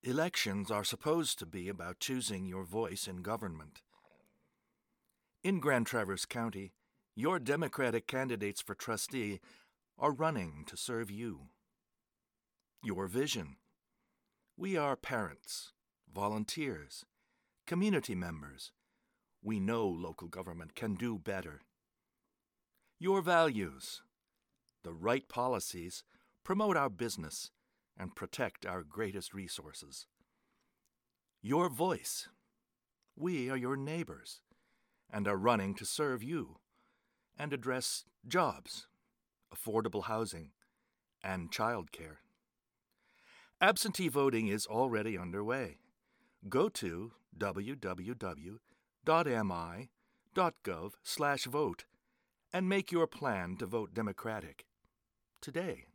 Elections are supposed to be about choosing your voice in government. In Grand Traverse County, your Democratic candidates for trustee are running to serve you. Your vision. We are parents, volunteers, community members. We know local government can do better. Your values. The right policies promote our business and protect our greatest resources. Your voice. We are your neighbors and are running to serve you and address jobs, affordable housing, and childcare. Absentee voting is already underway. Go to www.mi.gov/vote and make your plan to vote Democratic today.